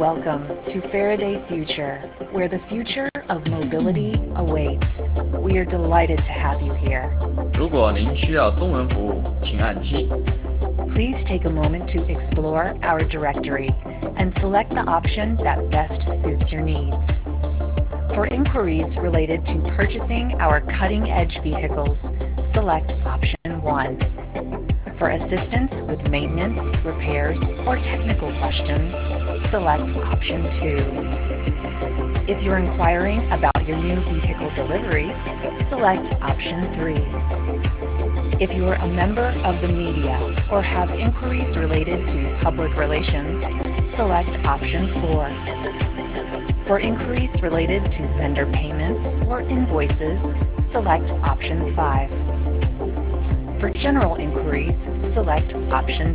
Welcome to Faraday Future, where the future of mobility awaits. We are delighted to have you here. 如果您需要中文服务，请按7。 Please take a moment to explore our directory and select the option that best suits your needs. For inquiries related to purchasing our cutting-edge vehicles, select option 1. For assistance with maintenance, repairs, or technical questions, select option 2. If you're inquiring about your new vehicle delivery, select option 3. If you are a member of the media or have inquiries related to public relations, select option 4. For inquiries related to vendor payments or invoices, select option 5. For general inquiries, select option